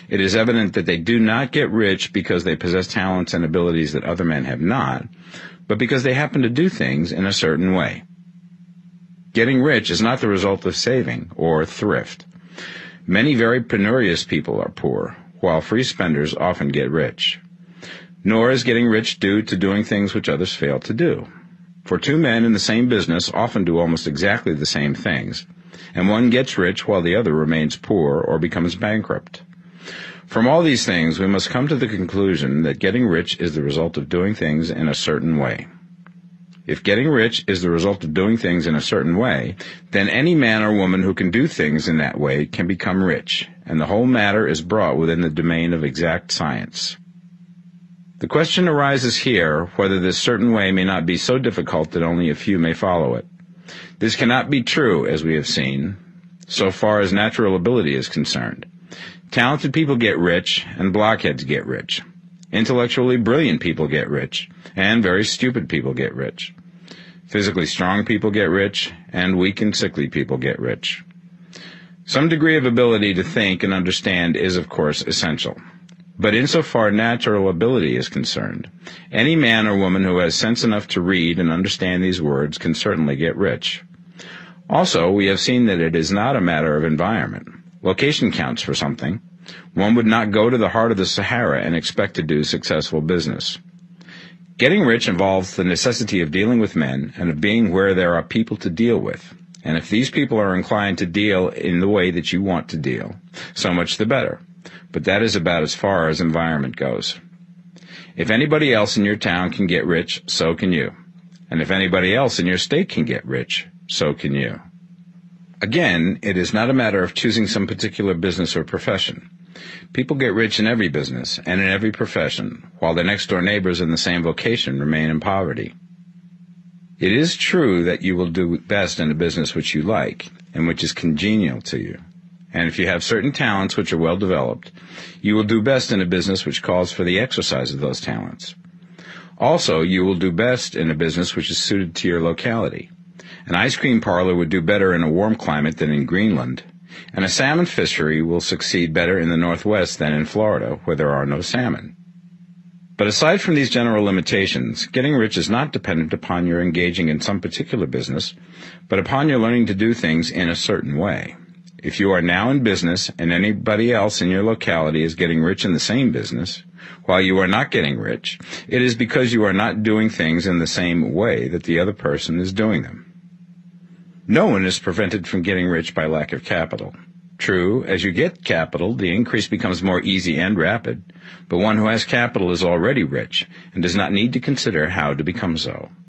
It is evident that they do not get rich because they possess talents and abilities that other men have not, but because they happen to do things in a certain way. Getting rich is not the result of saving or thrift. Many very penurious people are poor, while free spenders often get rich. Nor is getting rich due to doing things which others fail to do. For two men in the same business often do almost exactly the same things, and one gets rich while the other remains poor or becomes bankrupt. From all these things, we must come to the conclusion that getting rich is the result of doing things in a certain way. If getting rich is the result of doing things in a certain way, then any man or woman who can do things in that way can become rich, and the whole matter is brought within the domain of exact science. The question arises here whether this certain way may not be so difficult that only a few may follow it. This cannot be true, as we have seen, so far as natural ability is concerned. Talented people get rich, and blockheads get rich. Intellectually brilliant people get rich, and very stupid people get rich. Physically strong people get rich, and weak and sickly people get rich. Some degree of ability to think and understand is, of course, essential. But insofar natural ability is concerned, any man or woman who has sense enough to read and understand these words can certainly get rich. Also, we have seen that it is not a matter of environment. Location counts for something. One would not go to the heart of the Sahara and expect to do successful business. Getting rich involves the necessity of dealing with men and of being where there are people to deal with. And if these people are inclined to deal in the way that you want to deal, so much the better. But that is about as far as environment goes. If anybody else in your town can get rich, so can you. And if anybody else in your state can get rich, so can you. Again, it is not a matter of choosing some particular business or profession. People get rich in every business and in every profession, while their next-door neighbors in the same vocation remain in poverty. It is true that you will do best in a business which you like and which is congenial to you. And if you have certain talents which are well developed, you will do best in a business which calls for the exercise of those talents. Also, you will do best in a business which is suited to your locality. An ice cream parlor would do better in a warm climate than in Greenland, and a salmon fishery will succeed better in the Northwest than in Florida, where there are no salmon. But aside from these general limitations, getting rich is not dependent upon your engaging in some particular business, but upon your learning to do things in a certain way. If you are now in business and anybody else in your locality is getting rich in the same business, while you are not getting rich, it is because you are not doing things in the same way that the other person is doing them. No one is prevented from getting rich by lack of capital. True, as you get capital, the increase becomes more easy and rapid, but one who has capital is already rich and does not need to consider how to become so.